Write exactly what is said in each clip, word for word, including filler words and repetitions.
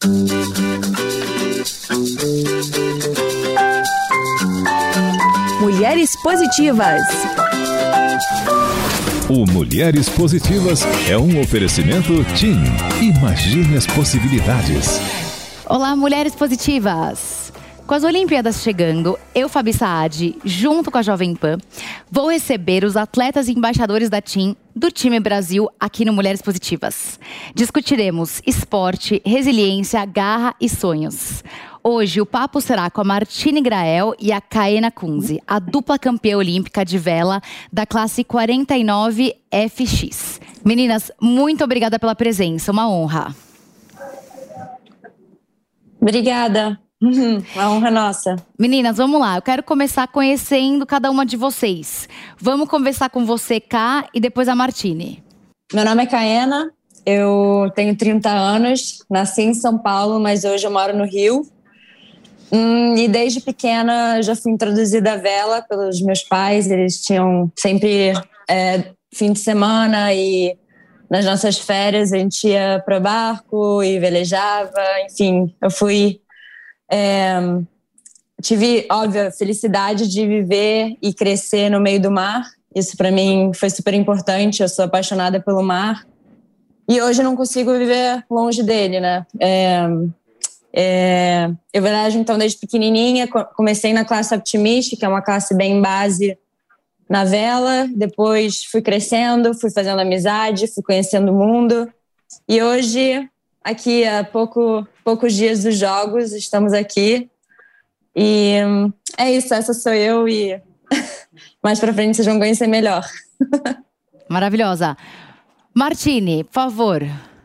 Mulheres Positivas. O Mulheres Positivas é um oferecimento TIM. Imagine as possibilidades. Olá, Mulheres Positivas. Com as Olimpíadas chegando, eu, Fabi Saad, junto com a Jovem Pan, vou receber os atletas e embaixadores da TIM, do time Brasil, aqui no Mulheres Positivas. Discutiremos esporte, resiliência, garra e sonhos. Hoje o papo será com a Martine Grael e a Kaena Kunze, a dupla campeã olímpica de vela da classe quarenta e nove F X. Meninas, muito obrigada pela presença, uma honra. Obrigada. Uma honra nossa. Meninas, vamos lá. Eu quero começar conhecendo cada uma de vocês. Vamos conversar com você, Ká, e depois a Martine. Meu nome é Kaena, eu tenho trinta anos, nasci em São Paulo, mas hoje eu moro no Rio. Hum, e desde pequena já fui introduzida à vela pelos meus pais. Eles tinham sempre é, fim de semana e nas nossas férias a gente ia para o barco e velejava. Enfim, eu fui... É, tive, óbvio, a felicidade de viver e crescer no meio do mar. Isso para mim foi super importante. Eu sou apaixonada pelo mar e hoje eu não consigo viver longe dele, né? É, é, eu velejo então desde pequenininha. Comecei na classe Optimist, que é uma classe bem base na vela. Depois fui crescendo, fui fazendo amizade, fui conhecendo o mundo e hoje, aqui há pouco, poucos dias dos Jogos, estamos aqui. E é isso, essa sou eu e mais pra frente vocês vão conhecer melhor. Maravilhosa. Martine, por favor.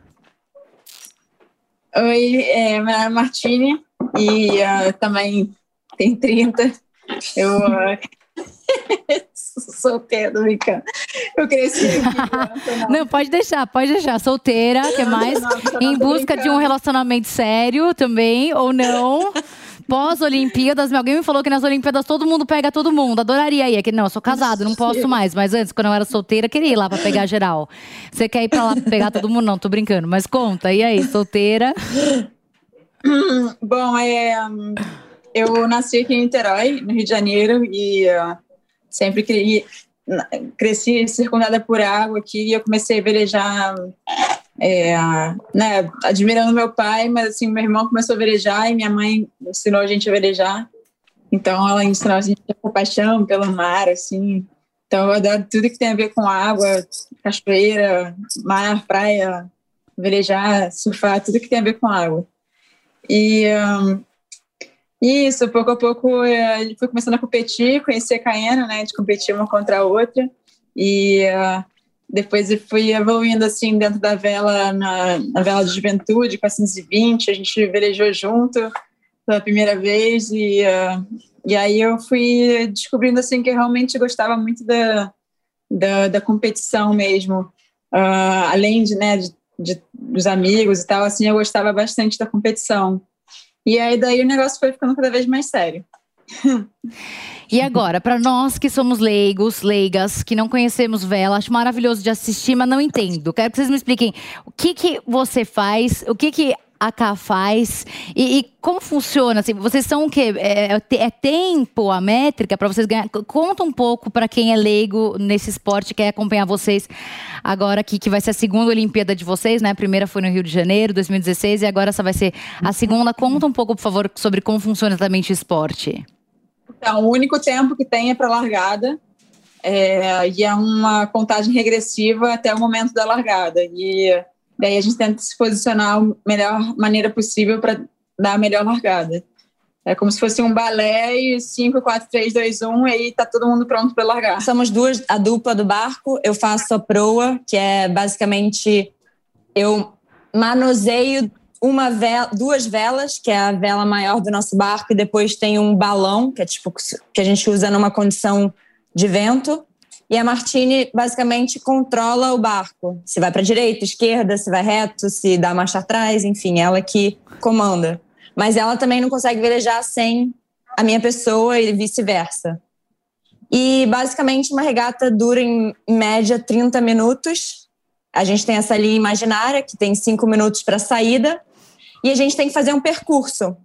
Oi, é, meu nome é Martine e uh, também tenho trinta. Eu uh, sou solteira, tô brincando. Eu cresci aqui. Não, não, pode deixar, pode deixar. Solteira, que mais? Não, não, em busca de um relacionamento sério também, ou não. Pós-Olimpíadas, alguém me falou que nas Olimpíadas todo mundo pega todo mundo. Adoraria ir. Não, eu sou casado, não posso mais. Mas antes, quando eu era solteira, queria ir lá pra pegar geral. Você quer ir pra lá pra pegar todo mundo? Não, tô brincando. Mas conta, e aí, solteira? Bom, é, eu nasci aqui em Niterói, no Rio de Janeiro. E uh, sempre queria, cresci circundada por água aqui. E eu comecei a velejar... É, né, admirando meu pai, mas assim, meu irmão começou a velejar e minha mãe ensinou a gente a velejar. Então ela ensinou a gente a ter paixão pelo mar, assim. Então eu adoro tudo que tem a ver com água, cachoeira, mar, praia, velejar, surfar, tudo que tem a ver com água. E um, isso, pouco a pouco ele foi começando a competir, conhecer a Kaena, né, de competir uma contra a outra. E uh, depois eu fui evoluindo assim dentro da vela, na, na vela de juventude, quatrocentos e vinte, a gente velejou junto pela primeira vez e, uh, e aí eu fui descobrindo assim que eu realmente gostava muito da, da, da competição mesmo, uh, além de, né, de, de, dos amigos e tal, assim, eu gostava bastante da competição. E aí daí o negócio foi ficando cada vez mais sério. E agora, para nós que somos leigos, leigas, que não conhecemos vela, acho maravilhoso de assistir, mas não entendo. Quero que vocês me expliquem o que que você faz, o que que a Ká faz e, e como funciona. Assim, vocês são o quê? É, é tempo, a métrica para vocês ganhar? Conta um pouco para quem é leigo nesse esporte, quer acompanhar vocês agora aqui, que vai ser a segunda Olimpíada de vocês, né? A primeira foi no Rio de Janeiro, dois mil e dezesseis, e agora essa vai ser a segunda. Conta um pouco, por favor, sobre como funciona exatamente o esporte. Então, o único tempo que tem é para largada, é, e é uma contagem regressiva até o momento da largada. E daí a gente tenta se posicionar da melhor maneira possível para dar a melhor largada. É como se fosse um balé e cinco, quatro, três, dois, um, e aí tá todo mundo pronto para largar. Somos duas, a dupla do barco. Eu faço a proa, que é basicamente eu manuseio uma vela, duas velas, que é a vela maior do nosso barco, e depois tem um balão, que é tipo que a gente usa numa condição de vento. E a Martine basicamente controla o barco. Se vai para direita, esquerda, se vai reto, se dá marcha atrás, enfim, ela que comanda. Mas ela também não consegue velejar sem a minha pessoa e vice-versa. E basicamente uma regata dura em média trinta minutos. A gente tem essa linha imaginária, que tem cinco minutos para saída. e a gente tem que fazer um percurso.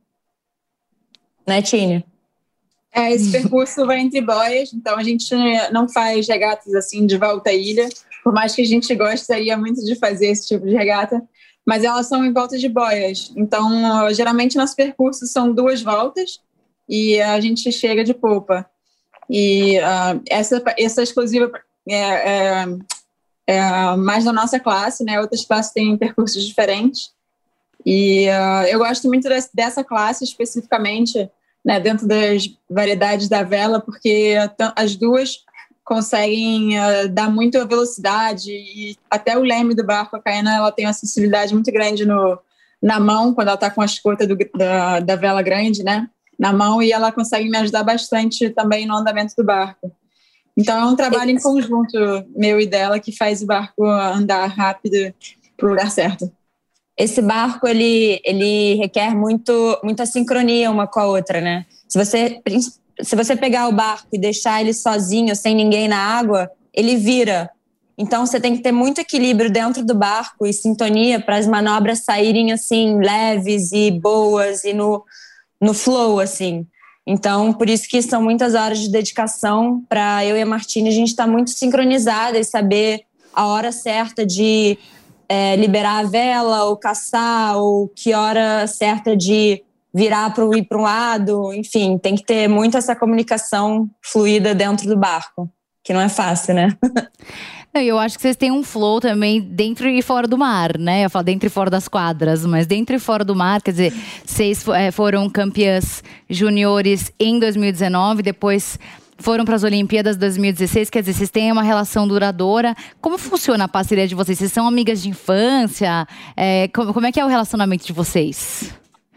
Né, Tine? É, esse percurso vai entre boias, então a gente não faz regatas assim de volta à ilha, por mais que a gente gostaria muito de fazer esse tipo de regata, mas elas são em volta de boias. Então, geralmente, nosso percurso são duas voltas e a gente chega de polpa. E uh, essa, essa exclusiva é, é, é mais da nossa classe, né? Outras classes têm percursos diferentes. E uh, eu gosto muito desse, dessa classe especificamente, né, dentro das variedades da vela, porque as duas conseguem uh, dar muita velocidade e até o leme do barco, a Caiana, ela tem uma sensibilidade muito grande no, na mão, quando ela está com a escota do, da, da vela grande, né, na mão, e ela consegue me ajudar bastante também no andamento do barco. Então é um trabalho em conjunto meu e dela que faz o barco andar rápido para o lugar certo. Esse barco, ele, ele requer muito, muita sincronia uma com a outra, né? Se você, se você pegar o barco e deixar ele sozinho, sem ninguém na água, ele vira. Então, você tem que ter muito equilíbrio dentro do barco e sintonia para as manobras saírem, assim, leves e boas e no, no flow, assim. Então, por isso que são muitas horas de dedicação para eu e a Martine, a gente estar tá muito sincronizada e saber a hora certa de... É, liberar a vela, ou caçar, ou que hora certa de virar para ir para um lado. Enfim, tem que ter muito essa comunicação fluida dentro do barco, que não é fácil, né? Eu acho que vocês têm um flow também dentro e fora do mar, né? Eu falo dentro e fora das quadras, mas dentro e fora do mar, quer dizer, vocês foram campeãs juniores em dois mil e dezenove, depois... foram para as Olimpíadas de dois mil e dezesseis, quer dizer, vocês têm uma relação duradoura. Como funciona a parceria de vocês? Vocês são amigas de infância? É, como, como é que é o relacionamento de vocês?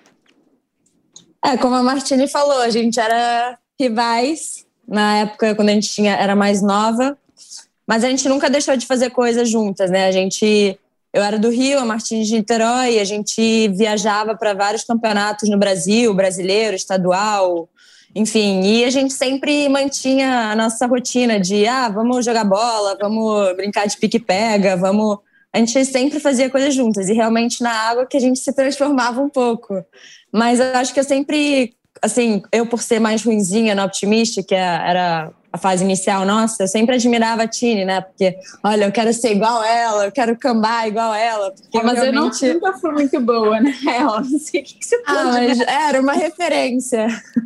É, como a Martine falou, a gente era rivais na época, quando a gente tinha, era mais nova, mas a gente nunca deixou de fazer coisas juntas, né? A gente, eu era do Rio, a Martine de Niterói, a gente viajava para vários campeonatos no Brasil, brasileiro, estadual... Enfim, e a gente sempre mantinha a nossa rotina de ah, vamos jogar bola, vamos brincar de pique-pega, vamos... A gente sempre fazia coisas juntas e realmente na água que a gente se transformava um pouco. Mas eu acho que eu sempre, assim, eu por ser mais ruinzinha no Optimist, que era a fase inicial nossa, eu sempre admirava a Tine, né? Porque, olha, eu quero ser igual ela, eu quero cambar igual ela. Porque mas realmente... eu não, nunca fui muito boa, né? Ela, não sei o que, que você pode... Ah, mas era uma referência.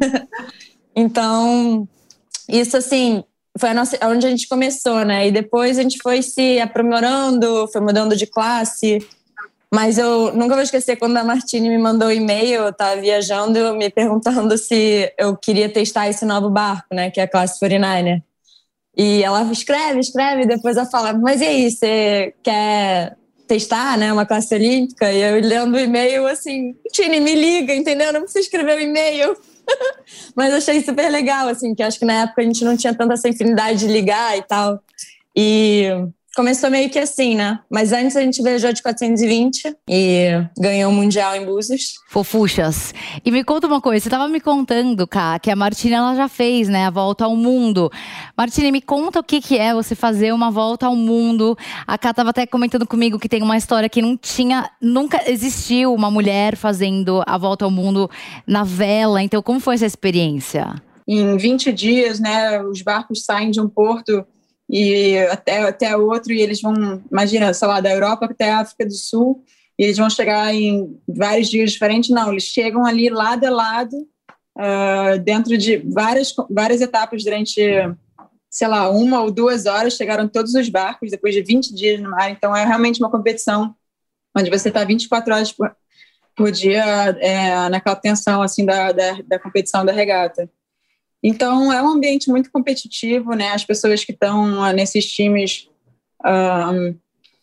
Então, isso assim, foi a nossa, onde a gente começou, né? E depois a gente foi se aprimorando, foi mudando de classe. Mas eu nunca vou esquecer quando a Martine me mandou um e-mail, eu estava viajando, me perguntando se eu queria testar esse novo barco, né? Que é a classe quarenta e nove. E ela escreve, escreve, e depois ela fala, mas e aí, você quer testar, né? Uma classe olímpica? E eu lendo o e-mail, assim, Tine, me liga, entendeu? Não precisa escrever o e-mail. Mas achei super legal, assim, que acho que na época a gente não tinha tanta essa infinidade de ligar e tal. E começou meio que assim, né? Mas antes a gente viajou de quatrocentos e vinte e ganhou o Mundial em Búzios. Fofuchas. E me conta uma coisa, você estava me contando, Ká, que a Martine ela já fez, né, a volta ao mundo. Martine, me conta o que, que é você fazer uma volta ao mundo. A Ká estava até comentando comigo que tem uma história que não tinha, nunca existiu uma mulher fazendo a volta ao mundo na vela. Então, como foi essa experiência? Em vinte dias, né, os barcos saem de um porto e até, até outro, e eles vão, imagina, sei lá, da Europa até a África do Sul, e eles vão chegar em vários dias diferentes. Não, eles chegam ali lado a lado, uh, dentro de várias, várias etapas durante, sei lá, uma ou duas horas, chegaram todos os barcos depois de vinte dias no mar. Então é realmente uma competição onde você está vinte e quatro horas por, por dia é, naquela tensão assim, da, da, da competição da regata. Então, é um ambiente muito competitivo, né? As pessoas que estão uh, nesses times um,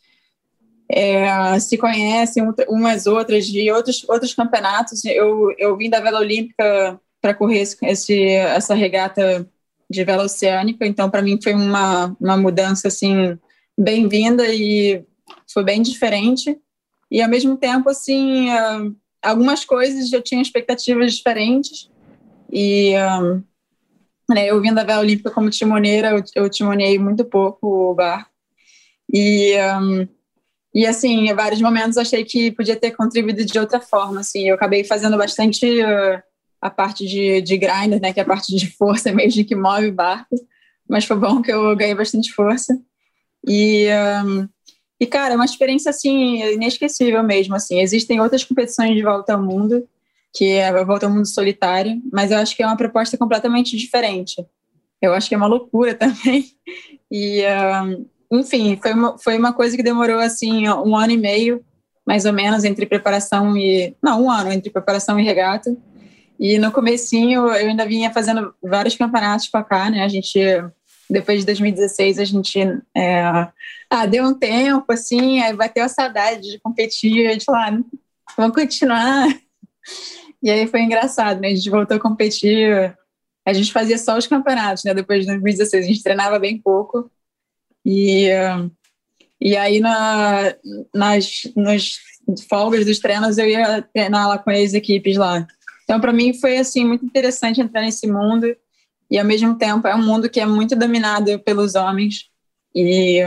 é, se conhecem umas outras de outros, outros campeonatos. Eu, eu vim da vela olímpica para correr esse, esse, essa regata de vela oceânica, então, para mim, foi uma, uma mudança, assim, bem-vinda e foi bem diferente. E, ao mesmo tempo, assim, uh, algumas coisas eu tinha expectativas diferentes e... Um, Eu vim da vela olímpica como timoneira, eu, eu timonei muito pouco o barco. E, um, E, assim, em vários momentos achei que podia ter contribuído de outra forma, assim. Eu acabei fazendo bastante uh, a parte de, de grinder, né, que é a parte de força mesmo, que move o barco. Mas foi bom que eu ganhei bastante força. E, um, e cara, é uma experiência, assim, inesquecível mesmo, assim. Existem outras competições de volta ao mundo, que é a volta ao mundo solitário, mas eu acho que é uma proposta completamente diferente. Eu acho que é uma loucura também. E... Um, Enfim, foi uma, foi uma coisa que demorou, assim, um ano e meio, mais ou menos, entre preparação e... Não, um ano entre preparação e regata. E no comecinho, eu ainda vinha fazendo vários campeonatos pra cá, né? A gente, depois de dois mil e dezesseis, a gente... É, ah, deu um tempo, assim, aí bateu a saudade de competir. A gente falou, ah, vamos continuar. E aí foi engraçado, né? A gente voltou a competir. A gente fazia só os campeonatos, né? Depois de dois mil e dezesseis, a gente treinava bem pouco. E, e aí na, nas nos folgas dos treinos eu ia treinar lá com as equipes lá. Então para mim foi assim muito interessante entrar nesse mundo, e ao mesmo tempo é um mundo que é muito dominado pelos homens e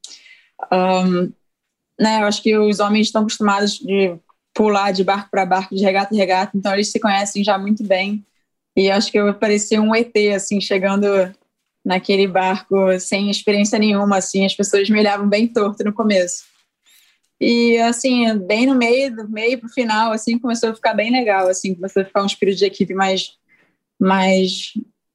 um, né, eu acho que os homens estão acostumados de pular de barco para barco, de regata em regata, então eles se conhecem já muito bem, e acho que eu parecia um E T assim, chegando naquele barco sem experiência nenhuma, assim, as pessoas me olhavam bem torto no começo. E, assim, bem no meio, do meio pro final, assim, começou a ficar bem legal, assim, começou a ficar um espírito de equipe mais, mais...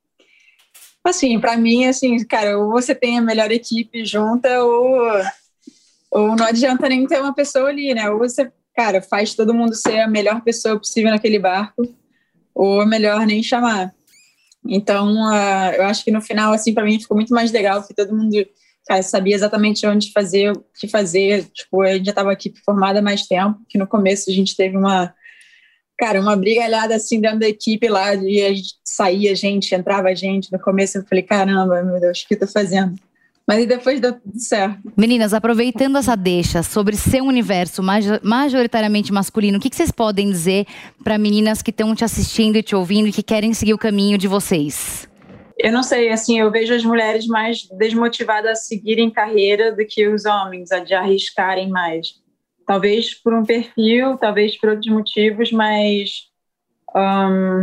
Assim, pra mim, assim, cara, ou você tem a melhor equipe junta, ou, ou não adianta nem ter uma pessoa ali, né? Ou você, cara, faz todo mundo ser a melhor pessoa possível naquele barco, ou é melhor nem chamar. Então, uh, eu acho que no final, assim, para mim ficou muito mais legal, porque todo mundo, cara, sabia exatamente onde fazer, o que fazer. Tipo, a gente já estava aqui formada há mais tempo, que no começo a gente teve uma, cara, uma brigalhada, assim, dentro da equipe lá, e a gente saía gente, entrava gente. No começo eu falei, caramba, meu Deus, o que eu tô fazendo? Mas depois deu tudo certo. Meninas, aproveitando essa deixa sobre ser um universo majoritariamente masculino, o que, que vocês podem dizer para meninas que estão te assistindo e te ouvindo e que querem seguir o caminho de vocês? Eu não sei, assim, eu vejo as mulheres mais desmotivadas a seguirem carreira do que os homens, a de arriscarem mais. Talvez por um perfil, talvez por outros motivos, mas um,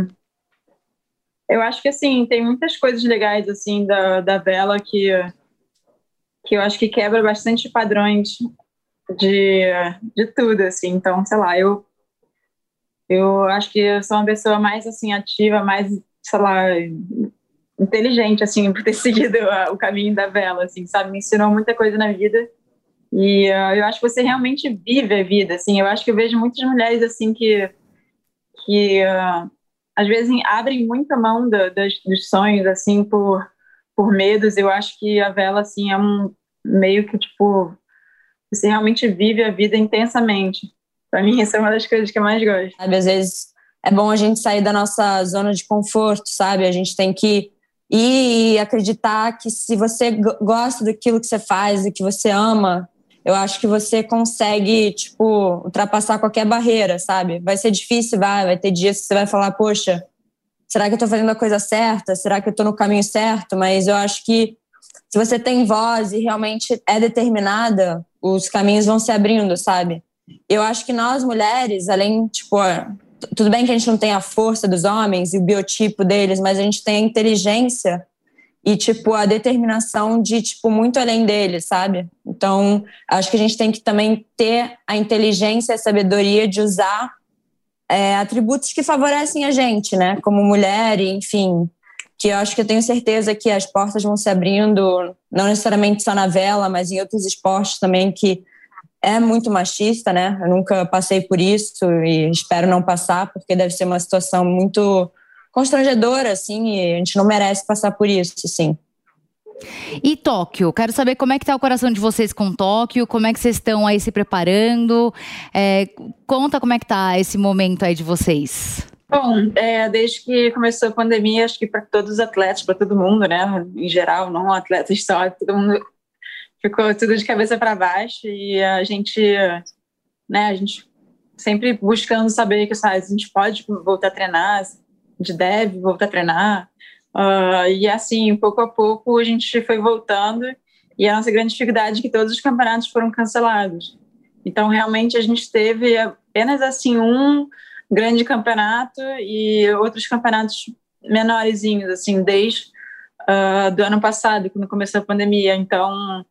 eu acho que, assim, tem muitas coisas legais, assim, da, da vela que... que eu acho que quebra bastante padrões de, de tudo, assim. Então, sei lá, eu, eu acho que eu sou uma pessoa mais, assim, ativa, mais, sei lá, inteligente, assim, por ter seguido a, o caminho da vela, assim, sabe? Me ensinou muita coisa na vida e uh, eu acho que você realmente vive a vida, assim. Eu acho que eu vejo muitas mulheres, assim, que, que uh, às vezes abrem muita mão do, dos, dos sonhos, assim, por... por medos. Eu acho que a vela, assim, é um meio que, tipo, você realmente vive a vida intensamente. Para mim, essa é uma das coisas que eu mais gosto. Sabe, às vezes é bom a gente sair da nossa zona de conforto, sabe? A gente tem que ir e acreditar que se você gosta daquilo que você faz e que você ama, eu acho que você consegue, tipo, ultrapassar qualquer barreira, sabe? Vai ser difícil, vai, vai ter dias que você vai falar, poxa, será que eu tô fazendo a coisa certa? Será que eu tô no caminho certo? Mas eu acho que se você tem voz e realmente é determinada, os caminhos vão se abrindo, sabe? Eu acho que nós, mulheres, além, tipo, tudo bem que a gente não tem a força dos homens e o biotipo deles, mas a gente tem a inteligência e, tipo, a determinação de, tipo, muito além deles, sabe? Então, acho que a gente tem que também ter a inteligência e a sabedoria de usar É, atributos que favorecem a gente, né, como mulher, e, enfim, que eu acho que eu tenho certeza que as portas vão se abrindo, não necessariamente só na vela, mas em outros esportes também, que é muito machista, né, eu nunca passei por isso e espero não passar, porque deve ser uma situação muito constrangedora, assim, e a gente não merece passar por isso, assim. E Tóquio, quero saber como é que tá o coração de vocês com Tóquio, como é que vocês estão aí se preparando, é, conta como é que tá esse momento aí de vocês. Bom, é, desde que começou a pandemia, acho que para todos os atletas, para todo mundo, né, em geral, não atletas só, todo mundo ficou tudo de cabeça para baixo e a gente, né, a gente sempre buscando saber que sabe, a gente pode voltar a treinar, a gente deve voltar a treinar. Uh, e assim, pouco a pouco a gente foi voltando e a nossa grande dificuldade é que todos os campeonatos foram cancelados. Então, realmente, a gente teve apenas, assim, um grande campeonato e outros campeonatos menorzinhos, assim, desde uh, do ano passado, quando começou a pandemia. Então,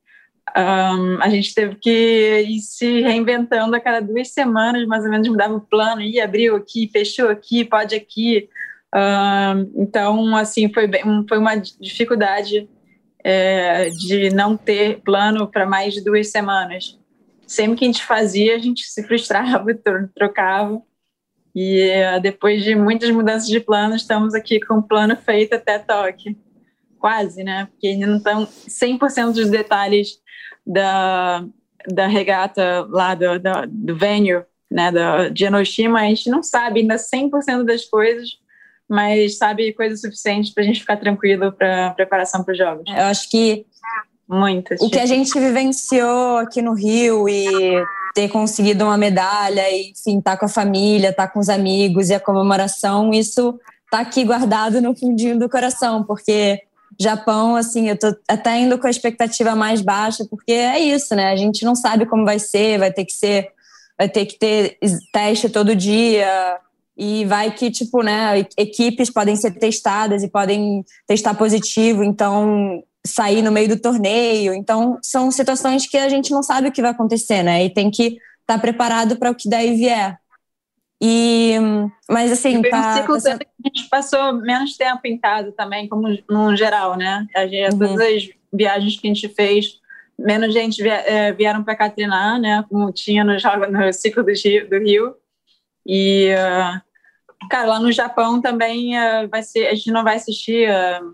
um, a gente teve que ir se reinventando a cada duas semanas, mais ou menos, mudava o plano, ia, abriu aqui, fechou aqui, pode aqui. Uh, então, assim, foi, bem, foi uma dificuldade é, de não ter plano para mais de duas semanas. Sempre que a gente fazia, a gente se frustrava, trocava. E depois de muitas mudanças de plano, estamos aqui com o plano feito até Tóquio. Quase, né? Porque ainda não estão cem por cento dos detalhes da, da regata lá do, do, do venue, né? Do, de Enoshima. A gente não sabe ainda cem por cento das coisas, mas sabe coisas suficientes para a gente ficar tranquilo para a preparação para os jogos. Eu acho que Muitas. O que a gente vivenciou aqui no Rio e ter conseguido uma medalha e, enfim, tá com a família, tá com os amigos e a comemoração, isso tá aqui guardado no fundinho do coração, porque Japão, assim, eu tô até indo com a expectativa mais baixa, porque é isso, né? A gente não sabe como vai ser, vai ter que ser, vai ter que ter teste todo dia e vai que, tipo, né, equipes podem ser testadas e podem testar positivo, então sair no meio do torneio. Então, são situações que a gente não sabe o que vai acontecer, né? E tem que estar preparado para o que daí vier. E, mas, assim... Foi um tá, ciclo tá... que a gente passou menos tempo em casa também, como no geral, né? A gente, uhum. Todas as viagens que a gente fez, menos gente vieram para cá treinar, né? Como tinha no, no ciclo do Rio. Do Rio. E, cara, lá no Japão também vai ser... A gente não vai assistir...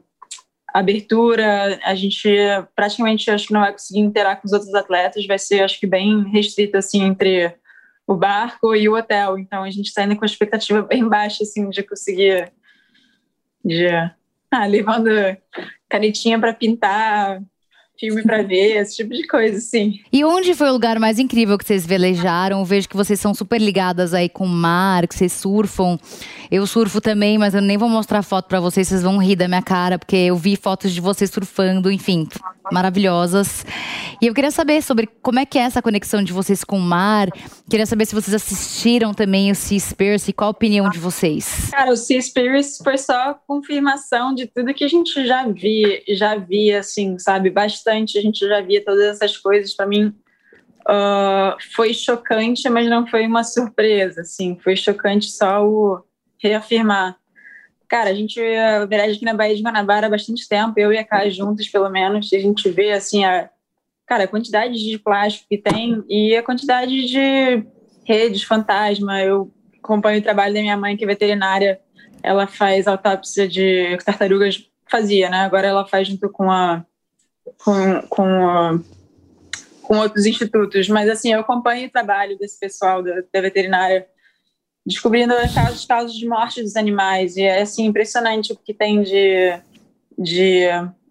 abertura, a gente praticamente acho que não vai conseguir interagir com os outros atletas, vai ser acho que bem restrito assim entre o barco e o hotel, então a gente está indo com a expectativa bem baixa assim de conseguir de ah, levando canetinha para pintar, filme para ver, esse tipo de coisa, assim. E onde foi o lugar mais incrível que vocês velejaram? Eu vejo que vocês são super ligadas aí com o mar, que vocês surfam. Eu surfo também, mas eu nem vou mostrar foto pra vocês, vocês vão rir da minha cara, porque eu vi fotos de vocês surfando, enfim, maravilhosas. E eu queria saber sobre como é que é essa conexão de vocês com o mar. Queria saber se vocês assistiram também o Seaspiracy e qual a opinião de vocês. Cara, o Seaspiracy foi só confirmação de tudo que a gente já via, já via, assim, sabe, bastante. A gente já via todas essas coisas. Para mim, uh, foi chocante, mas não foi uma surpresa, assim. Foi chocante só o reafirmar. Cara, a gente veleja aqui na Baía de Guanabara há bastante tempo, eu e a Kai juntos, pelo menos, e a gente vê, assim, a, cara, a quantidade de plástico que tem e a quantidade de redes fantasma. Eu acompanho o trabalho da minha mãe, que é veterinária, ela faz autópsia de tartarugas, fazia, né? Agora ela faz junto com a com, com, a, com outros institutos, mas, assim, eu acompanho o trabalho desse pessoal da, da veterinária, descobrindo as causas, causas de morte dos animais, e é assim, impressionante o que tem de, de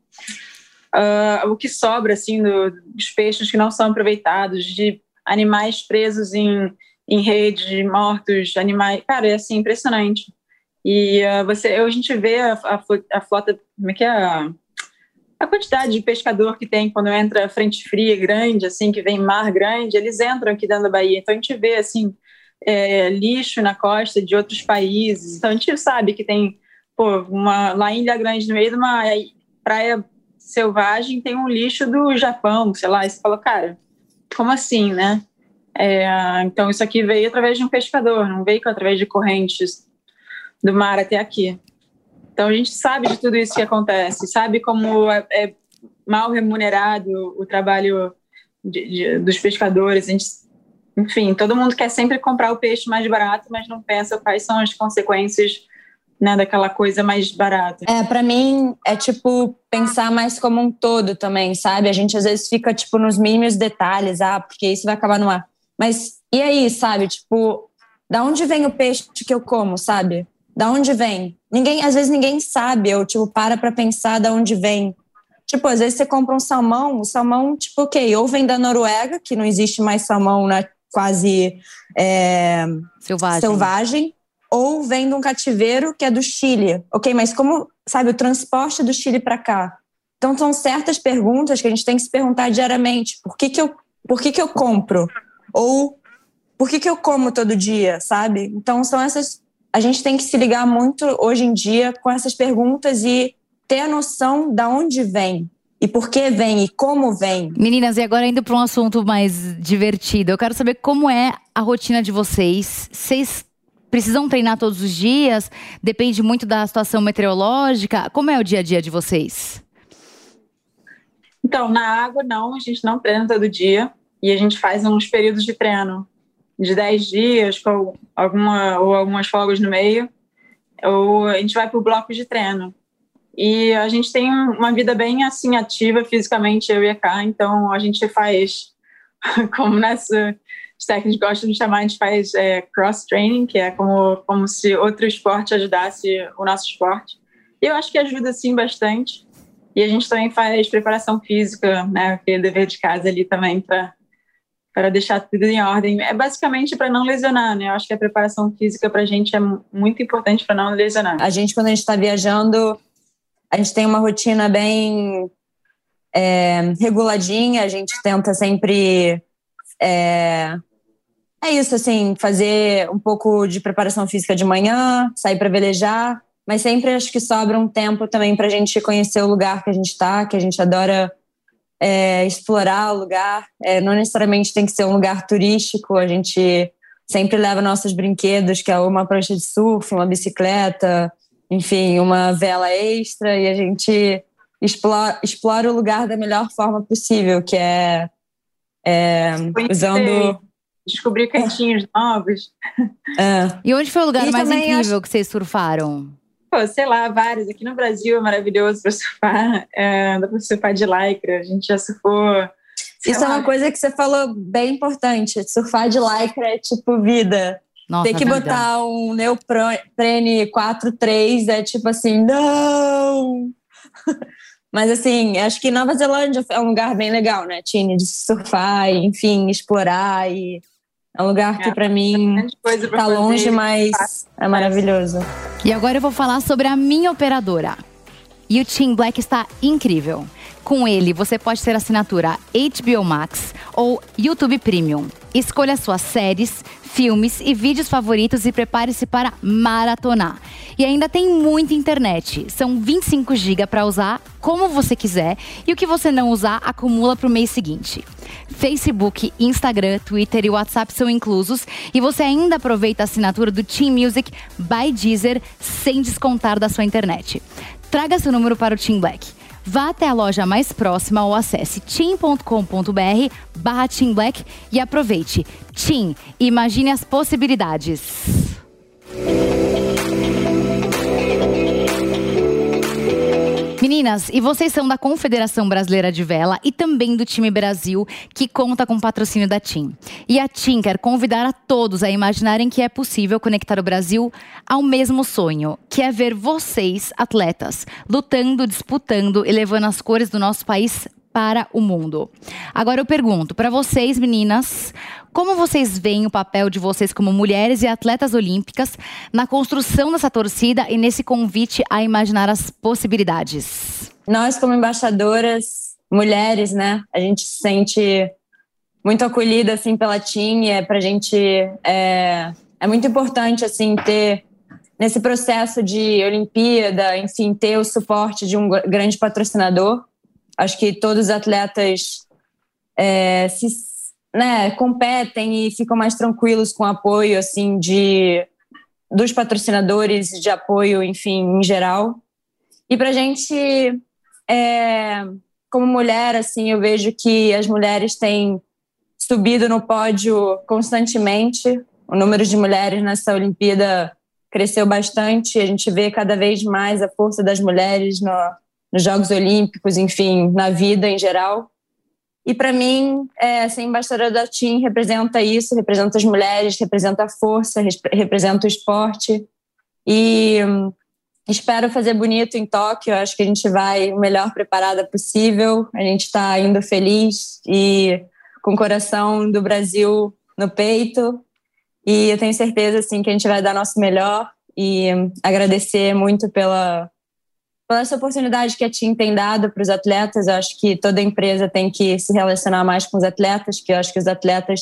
uh, o que sobra assim, do, dos peixes que não são aproveitados, de animais presos em, em rede, mortos, animais, cara, é assim, impressionante. E uh, você, a gente vê a, a, a flota, como é que é a, a quantidade de pescador que tem quando entra frente fria grande, assim, que vem mar grande, eles entram aqui dentro da Bahia, então a gente vê assim, É, lixo na costa de outros países. Então a gente sabe que tem, pô, uma, lá em Ilha Grande, no meio de uma praia selvagem, tem um lixo do Japão, sei lá, e você fala, cara, como assim, né? É, então isso aqui veio através de um pescador, não veio através de correntes do mar até aqui. Então a gente sabe de tudo isso que acontece, sabe como é, é mal remunerado o trabalho de, de, dos pescadores. A gente, enfim, todo mundo quer sempre comprar o peixe mais barato, mas não pensa quais são as consequências, né, daquela coisa mais barata. É, pra mim, é tipo pensar mais como um todo também, sabe? A gente às vezes fica tipo nos mínimos detalhes, ah, porque isso vai acabar no ar. Mas e aí, sabe? Tipo, da onde vem o peixe que eu como, sabe? Da onde vem? Ninguém, às vezes ninguém sabe, ou tipo, para pra pensar da onde vem. Tipo, às vezes você compra um salmão, o salmão, tipo, ok, ou vem da Noruega, que não existe mais salmão, né? Quase é, selvagem. selvagem, ou vem de um cativeiro que é do Chile. Ok, mas como, sabe, o transporte do Chile para cá? Então, são certas perguntas que a gente tem que se perguntar diariamente. Por que que eu, por que que eu compro Ou por que que eu como todo dia, sabe? Então são essas... A gente tem que se ligar muito hoje em dia com essas perguntas e ter a noção de onde vem. E por que vem e como vem. Meninas, e agora indo para um assunto mais divertido. Eu quero saber como é a rotina de vocês. Vocês precisam treinar todos os dias? Depende muito da situação meteorológica? Como é o dia a dia de vocês? Então, na água não, a gente não treina todo dia. E a gente faz uns períodos de treino de dez dias, com alguma, ou algumas folgas no meio. Ou a gente vai para o bloco de treino. E a gente tem uma vida bem assim ativa fisicamente, eu e a Ká, então a gente faz, como nessa, os técnicos gostam de chamar, a gente faz é, cross-training, que é como, como se outro esporte ajudasse o nosso esporte. E eu acho que ajuda sim bastante. E a gente também faz preparação física, né, aquele dever de casa ali também para para deixar tudo em ordem. É basicamente para não lesionar, né? Eu acho que a preparação física para a gente é muito importante para não lesionar. A gente, quando a gente está viajando, a gente tem uma rotina bem é, reguladinha, a gente tenta sempre... É, é isso, assim, fazer um pouco de preparação física de manhã, sair para velejar, mas sempre acho que sobra um tempo também para a gente conhecer o lugar que a gente está, que a gente adora é, explorar o lugar. É, não necessariamente tem que ser um lugar turístico, a gente sempre leva nossos brinquedos, que é uma prancha de surf, uma bicicleta, enfim, uma vela extra, e a gente explora, explora o lugar da melhor forma possível, que é, é usando... Descobrir cantinhos novos. É. E onde foi o lugar e mais incrível acho... que vocês surfaram? Pô, sei lá, vários. Aqui no Brasil é maravilhoso para surfar. É, dá para surfar de lycra. A gente já surfou... Isso lá. É uma coisa que você falou bem importante. Surfar de lycra é tipo vida. Nossa, tem que vida. botar um neoprene quatro três, é tipo assim, não! Mas assim, acho que Nova Zelândia é um lugar bem legal, né, Tini? De surfar, e, enfim, explorar. E é um lugar que, é, pra mim, tá longe, mas é maravilhoso. E agora eu vou falar sobre a minha operadora. E o Tim Black está incrível. Com ele, você pode ter assinatura H B O Max ou YouTube Premium. Escolha suas séries, filmes e vídeos favoritos e prepare-se para maratonar. E ainda tem muita internet. São vinte e cinco gigas para usar como você quiser. E o que você não usar, acumula para o mês seguinte. Facebook, Instagram, Twitter e WhatsApp são inclusos. E você ainda aproveita a assinatura do Tim Music by Deezer sem descontar da sua internet. Traga seu número para o Tim Black. Vá até a loja mais próxima ou acesse tim ponto com ponto br barra Tim Black e aproveite. Tim, imagine as possibilidades. Meninas, e vocês são da Confederação Brasileira de Vela e também do time Brasil, que conta com o patrocínio da TIM. E a TIM quer convidar a todos a imaginarem que é possível conectar o Brasil ao mesmo sonho, que é ver vocês, atletas, lutando, disputando e levando as cores do nosso país para o mundo. Agora eu pergunto para vocês, meninas, como vocês veem o papel de vocês como mulheres e atletas olímpicas na construção dessa torcida e nesse convite a imaginar as possibilidades? Nós, como embaixadoras, mulheres, né, a gente se sente muito acolhida, assim, pela TIM, e é pra gente, é, é muito importante, assim, ter, nesse processo de Olimpíada, enfim, ter o suporte de um grande patrocinador. Acho que todos os atletas é, se, né, competem e ficam mais tranquilos com o apoio, assim, de, dos patrocinadores, de apoio, enfim, em geral. E pra gente, é, como mulher, assim, eu vejo que as mulheres têm subido no pódio constantemente. O número de mulheres nessa Olimpíada cresceu bastante. A gente vê cada vez mais a força das mulheres no nos Jogos Olímpicos, enfim, na vida em geral. E para mim, é, ser embaixadora da TIM representa isso, representa as mulheres, representa a força, representa o esporte. E hum, espero fazer bonito em Tóquio. Acho que a gente vai o melhor preparada possível. A gente está indo feliz e com o coração do Brasil no peito. E eu tenho certeza, assim, que a gente vai dar nosso melhor. E hum, agradecer muito pela... Pela essa oportunidade que a TIM tem dado para os atletas. Eu acho que toda empresa tem que se relacionar mais com os atletas, que eu acho que os atletas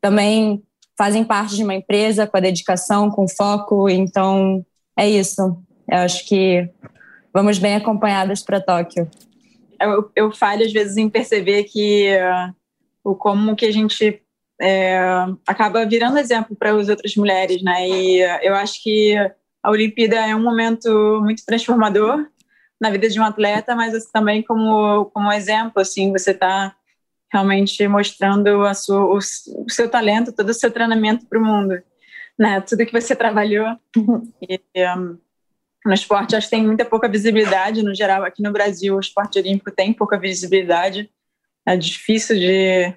também fazem parte de uma empresa com a dedicação, com foco. Então, é isso. Eu acho que vamos bem acompanhadas para Tóquio. Eu, eu falho, às vezes, em perceber que uh, o como que a gente é, acaba virando exemplo para as outras mulheres, né? E uh, eu acho que a Olimpíada é um momento muito transformador na vida de um atleta, mas assim, também como, como exemplo, assim, você está realmente mostrando a sua, o, o seu talento, todo o seu treinamento para o mundo, né? Tudo que você trabalhou. E, um, no esporte, acho que tem muita pouca visibilidade, no geral, aqui no Brasil, o esporte olímpico tem pouca visibilidade, é difícil de,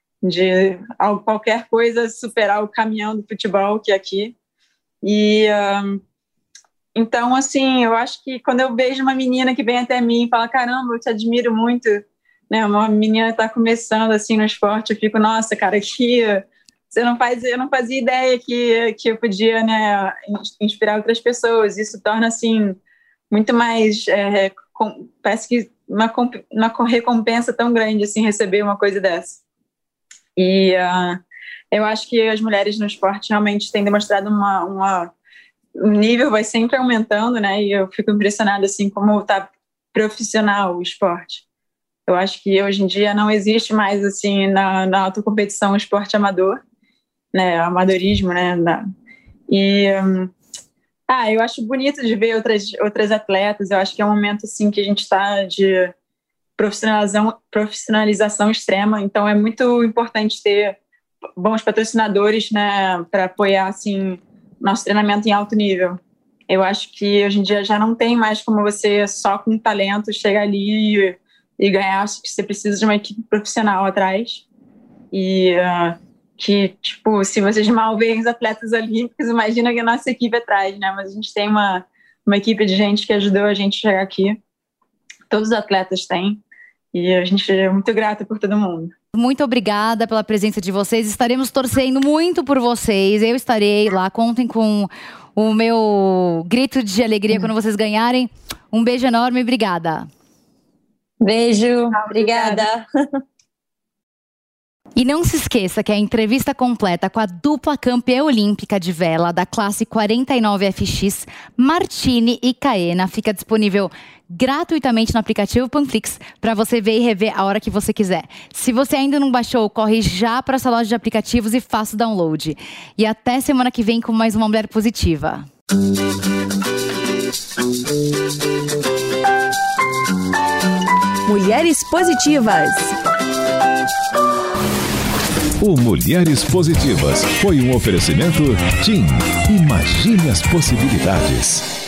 de qualquer coisa superar o caminhão do futebol que é aqui. E, um, então, assim, eu acho que quando eu vejo uma menina que vem até mim e fala, caramba, eu te admiro muito, né, uma menina está começando assim no esporte, eu fico, nossa, cara, que você não faz, eu não fazia ideia que, que eu podia, né, inspirar outras pessoas. Isso torna assim muito mais, é, com, parece que uma, uma recompensa tão grande assim receber uma coisa dessa. E uh, eu acho que as mulheres no esporte realmente têm demonstrado uma, uma o nível vai sempre aumentando, né? E eu fico impressionada assim como está profissional o esporte. Eu acho que hoje em dia não existe mais assim na, na alta competição o esporte amador, né, amadorismo, né, na, e um, ah, eu acho bonito de ver outras outras atletas. Eu acho que é um momento assim que a gente está de profissionalização profissionalização extrema, então é muito importante ter bons patrocinadores, né, para apoiar assim nosso treinamento em alto nível. Eu acho que hoje em dia já não tem mais como você só com talento chegar ali e, e ganhar. Acho que você precisa de uma equipe profissional atrás. E uh, que, tipo, se vocês mal veem os atletas olímpicos, imagina que a nossa equipe atrás, né? Mas a gente tem uma, uma equipe de gente que ajudou a gente a chegar aqui. Todos os atletas têm. E a gente é muito grata por todo mundo. Muito obrigada pela presença de vocês. Estaremos torcendo muito por vocês. Eu estarei lá. Contem com o meu grito de alegria quando vocês ganharem. Um beijo enorme. Obrigada. Beijo. Obrigada. E não se esqueça que a entrevista completa com a dupla campeã olímpica de vela da classe quarenta e nove F X, Martini e Caena, fica disponível gratuitamente no aplicativo Panflix para você ver e rever a hora que você quiser. Se você ainda não baixou, corre já para essa loja de aplicativos e faça o download. E até semana que vem com mais uma Mulher Positiva. Mulheres Positivas. O Mulheres Positivas foi um oferecimento TIM. Imagine as possibilidades.